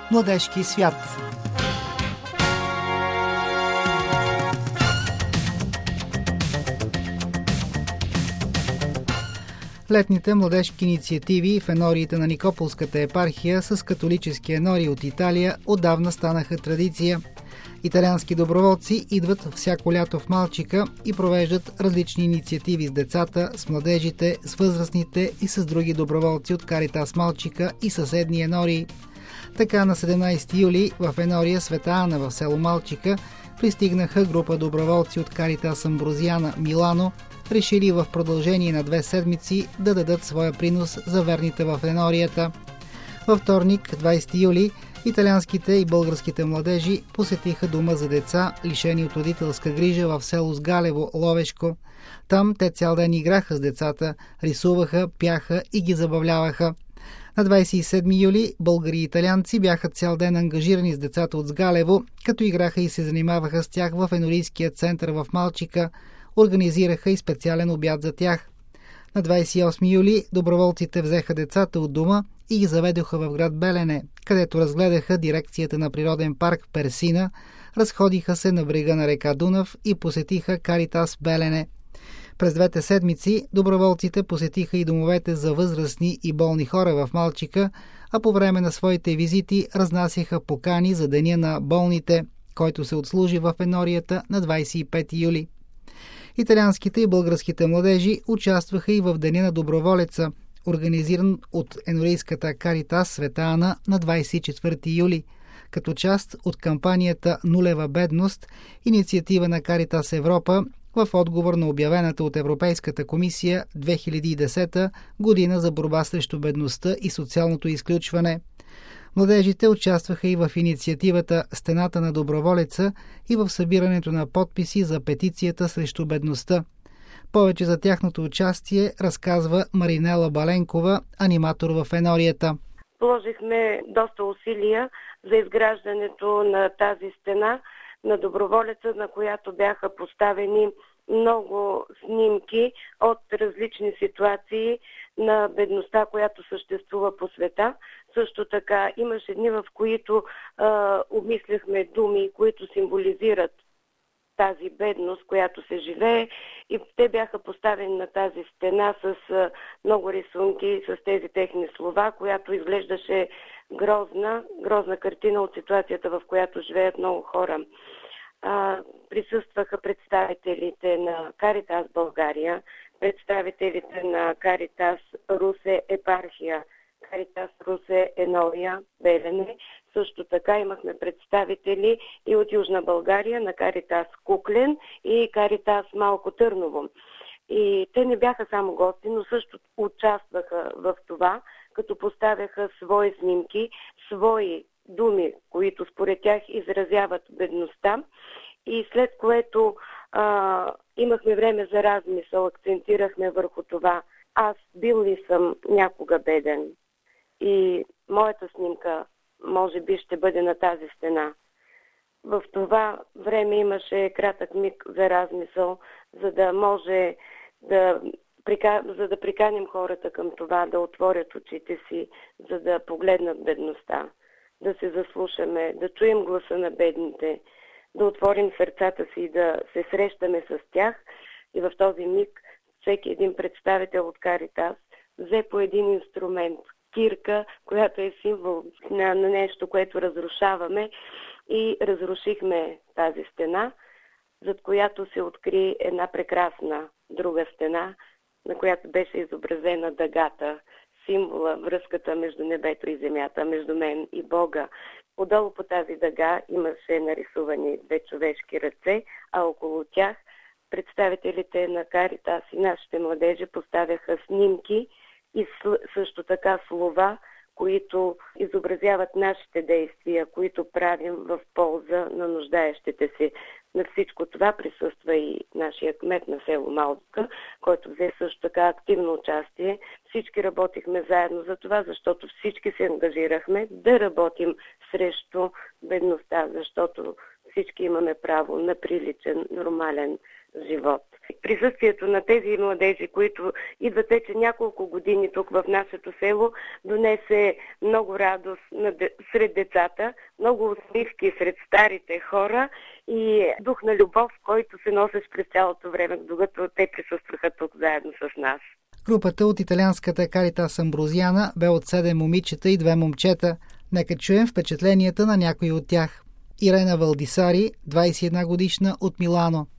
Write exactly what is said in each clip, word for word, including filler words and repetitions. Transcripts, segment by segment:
Младежки свят. Летните младежки инициативи в енориите на Никополската епархия с католически енори от Италия отдавна станаха традиция. Италиански доброволци идват всяко лято в Малчика и провеждат различни инициативи с децата, с младежите, с възрастните и с други доброволци от Каритас Малчика и съседни енории. Така на седемнайсети юли в енория Света Ана в село Малчика пристигнаха група доброволци от Каритас Амброзиана Милано, решили в продължение на две седмици да дадат своя принос за верните в енорията. Във вторник, двайсети юли, италианските и българските младежи посетиха дома за деца, лишени от родителска грижа в село Сгалево, Ловешко. Там те цял ден играха с децата, рисуваха, пяха и ги забавляваха. На двайсет и седми юли българи и италианци бяха цял ден ангажирани с децата от Сгалево, като играха и се занимаваха с тях в енорийския център в Малчика. Организираха и специален обяд за тях. На двайсет и осми юли доброволците взеха децата от дома и ги заведоха в град Белене, където разгледаха дирекцията на природен парк Персина, разходиха се на брега на река Дунав и посетиха Каритас Белене. През двете седмици доброволците посетиха и домовете за възрастни и болни хора в Малчика, а по време на своите визити разнасяха покани за Деня на болните, който се отслужи в енорията на двайсет и пети юли. Италианските и българските младежи участваха и в Деня на доброволеца, организиран от енорийската Каритас Света Ана на двайсет и четвърти юли, като част от кампанията Нулева бедност, инициатива на Каритас Европа в отговор на обявената от Европейската комисия две хиляди и десета година за борба срещу бедността и социалното изключване. Младежите участваха и в инициативата Стената на доброволеца и в събирането на подписи за петицията срещу бедността. Повече за тяхното участие разказва Маринела Баленкова, аниматор в енорията. Положихме доста усилия за изграждането на тази стена на доброволеца, на която бяха поставени много снимки от различни ситуации на бедността, която съществува по света. Също така имаше дни, в които а, обмисляхме думи, които символизират тази бедност, която се живее, и те бяха поставени на тази стена с а, много рисунки, с тези техни слова, която изглеждаше грозна, грозна картина от ситуацията, в която живеят много хора. А, присъстваха представителите на Каритас България, представителите на Каритас Русе епархия, Каритас Русе енория Белене. Също така имахме представители и от Южна България на Каритас Куклен и Каритас Малко Търново. И те не бяха само гости, но също участваха в това, като поставяха свои снимки, свои думи, които според тях изразяват бедността, и след което а, имахме време за размисъл, акцентирахме върху това: аз бил ли съм някога беден? И моята снимка може би ще бъде на тази стена. В това време имаше кратък миг за размисъл, за да може да, за да приканим хората към това, да отворят очите си, за да погледнат бедността, да се заслушаме, да чуем гласа на бедните, да отворим сърцата си и да се срещаме с тях. И в този миг всеки един представител от Каритас взе по един инструмент, кирка, която е символ на, на нещо, което разрушаваме, и разрушихме тази стена, зад която се откри една прекрасна друга стена, на която беше изобразена дъгата, символа, връзката между небето и земята, между мен и Бога. Отдолу по тази дъга имаше нарисувани две човешки ръце, а около тях представителите на Каритас и нашите младежи поставяха снимки и също така слова, които изобразяват нашите действия, които правим в полза на нуждаещите се. На всичко това присъства и нашия кмет на село Малчика, който взе също така активно участие. Всички работихме заедно за това, защото всички се ангажирахме да работим срещу бедността, защото всички имаме право на приличен, нормален живот. Присъствието на тези младежи, които идват вече няколко години тук в нашето село, донесе много радост сред децата, много усмивки сред старите хора и дух на любов, който се носеше през цялото време, докато те присъстваха тук заедно с нас. Групата от италианската Каритас Амброзиана бе от седем момичета и две момчета. Нека чуем впечатленията на някои от тях. Ирена Валдисари, двадесет и една годишна, от Милано.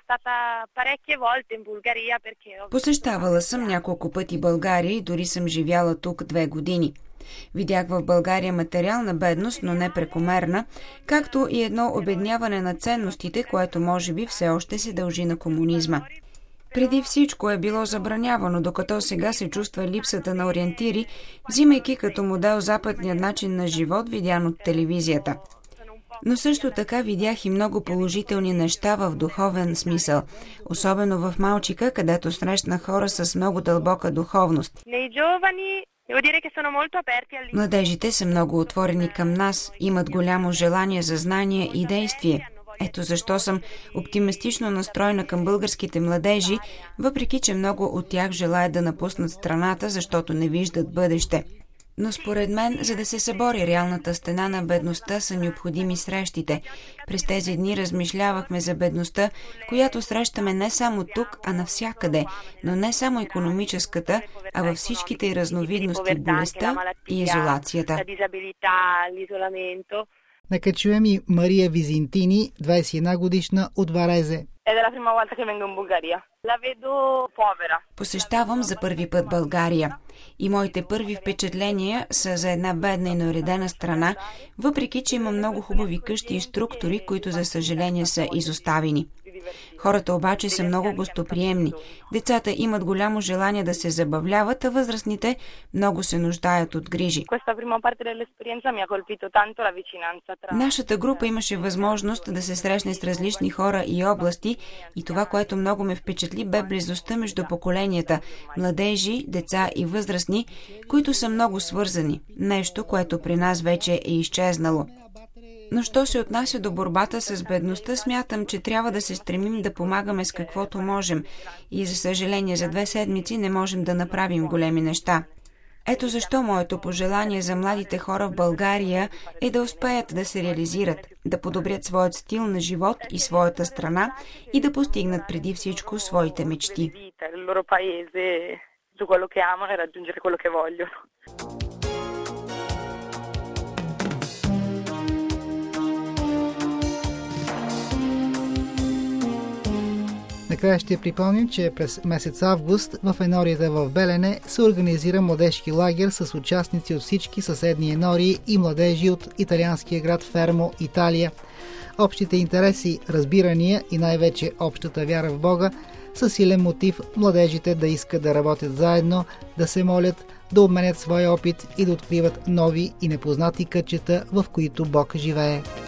Посещавала съм няколко пъти България и дори съм живяла тук две години. Видях в България материална бедност, но не прекомерна, както и едно обедняване на ценностите, което може би все още се дължи на комунизма. Преди всичко е било забранявано, докато сега се чувства липсата на ориентири, взимайки като модел западния начин на живот, видян от телевизията. Но също така видях и много положителни неща в духовен смисъл, особено в Малчика, където срещна хора с много дълбока духовност. Младежите са много отворени към нас, имат голямо желание за знание и действие. Ето защо съм оптимистично настроена към българските младежи, въпреки че много от тях желаят да напуснат страната, защото не виждат бъдеще. Но според мен, за да се събори реалната стена на бедността, са необходими срещите. През тези дни размишлявахме за бедността, която срещаме не само тук, а навсякъде, но не само икономическата, а във всичките й разновидности, болестта и изолацията. Нека чуем и Мария Визинтини, двадесет и една годишна, от Варезе. Посещавам за първи път България и моите първи впечатления са за една бедна и неуредена страна, въпреки че има много хубави къщи и структури, които за съжаление са изоставени. Хората обаче са много гостоприемни. Децата имат голямо желание да се забавляват, а възрастните много се нуждаят от грижи. Нашата група имаше възможност да се срещне с различни хора и области и това, което много ме впечатли, бе близостта между поколенията – младежи, деца и възрастни, които са много свързани. Нещо, което при нас вече е изчезнало. Но що се отнася до борбата с бедността, смятам, че трябва да се стремим да помагаме с каквото можем и, за съжаление, за две седмици не можем да направим големи неща. Ето защо моето пожелание за младите хора в България е да успеят да се реализират, да подобрят своят стил на живот и своята страна и да постигнат преди всичко своите мечти. Накрая ще припомним, че през месец август в енорията в Белене се организира младежки лагер с участници от всички съседни енории и младежи от италианския град Фермо, Италия. Общите интереси, разбирания и най-вече общата вяра в Бога са силен мотив младежите да искат да работят заедно, да се молят, да обменят своя опит и да откриват нови и непознати кътчета, в които Бог живее.